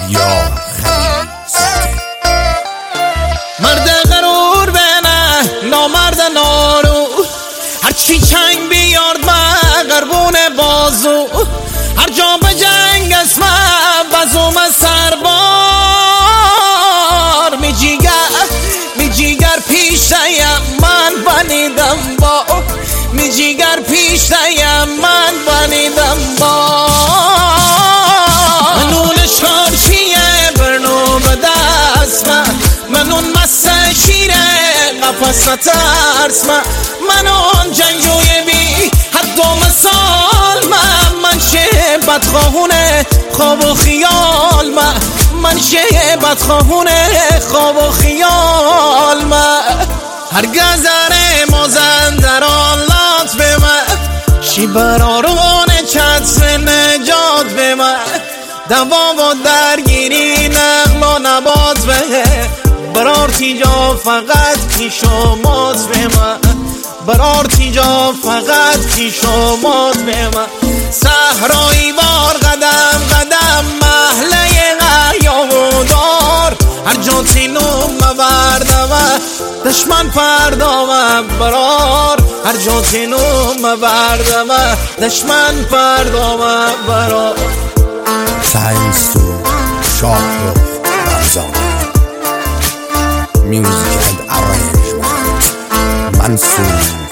یا خلیل زاده. مرد غرور بینه نامرد نارو، هرچی چنگ بیارد من قربون بازو، هر جا به جنگ اسمه بزوم سربار، می جیگر پیش دیم من بنیدم با، می جیگر پیش دیم من بنیدم با. منون شارچیه برنو به دست منون مست شیره قفص ترس منون جنگجوی بی حد و مثال من شه بدخواهونه خواب و خیال من شه بدخواهونه خواب و خیال هرگز اره مازندران لات به من شی برارون چتر نجات به من، دوام و درگیری نقل و نبات به برار تیجا فقط پیش و مات به من، برار تیجا فقط پیش و مات به من. صحرایی بار قدم قدم محله غیامودار، هر جا تینو مبردم دشمن پردام برار، هر جا تینو مبردم دشمن پردام برار. ساینسو شاهرخ فرزانه. Music and arrangement Mansour